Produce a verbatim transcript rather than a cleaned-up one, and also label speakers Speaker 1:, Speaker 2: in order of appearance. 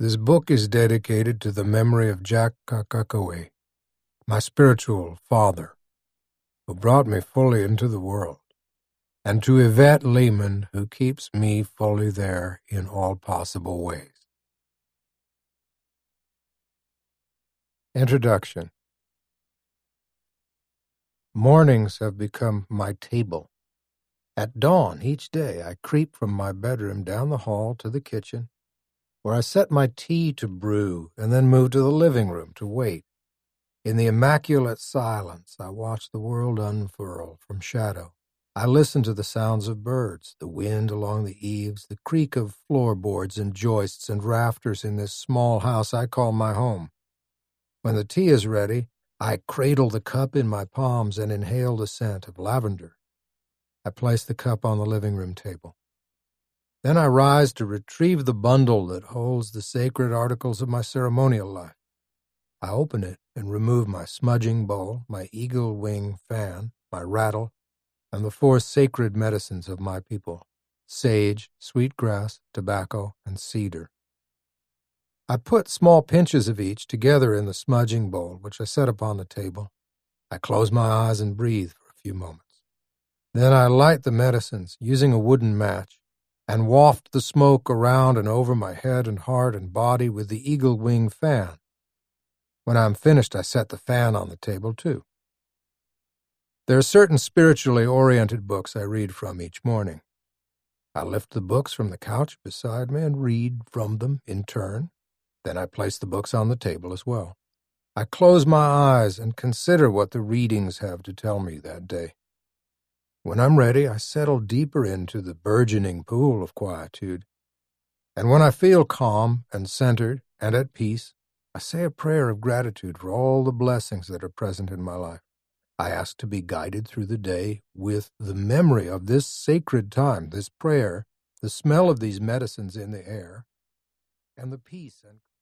Speaker 1: This book is dedicated to the memory of Jack Kakakoe, my spiritual father, who brought me fully into the world, and to Yvette Lehman, who keeps me fully there in all possible ways. Introduction. Mornings have become my table. At dawn each day I creep from my bedroom down the hall to the kitchen, where I set my tea to brew and then move to the living room to wait. In the immaculate silence, I watch the world unfurl from shadow. I listen to the sounds of birds, the wind along the eaves, the creak of floorboards and joists and rafters in this small house I call my home. When the tea is ready, I cradle the cup in my palms and inhale the scent of lavender. I place the cup on the living room table. Then I rise to retrieve the bundle that holds the sacred articles of my ceremonial life. I open it and remove my smudging bowl, my eagle wing fan, my rattle, and the four sacred medicines of my people: sage, sweetgrass, tobacco, and cedar. I put small pinches of each together in the smudging bowl, which I set upon the table. I close my eyes and breathe for a few moments. Then I light the medicines using a wooden match and waft the smoke around and over my head and heart and body with the eagle wing fan. When I'm finished, I set the fan on the table, too. There are certain spiritually oriented books I read from each morning. I lift the books from the couch beside me and read from them in turn. Then I place the books on the table as well. I close my eyes and consider what the readings have to tell me that day. When I'm ready, I settle deeper into the burgeoning pool of quietude. And when I feel calm and centered and at peace, I say a prayer of gratitude for all the blessings that are present in my life. I ask to be guided through the day with the memory of this sacred time, this prayer, the smell of these medicines in the air, and the peace and